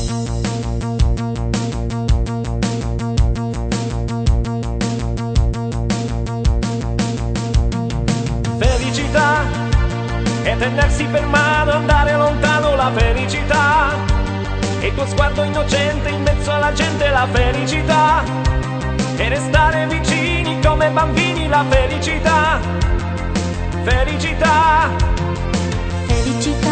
Felicità è tenersi per mano, andare lontano. La felicità è il tuo sguardo innocente in mezzo alla gente. La felicità è restare vicini come bambini. La felicità, felicità. Felicità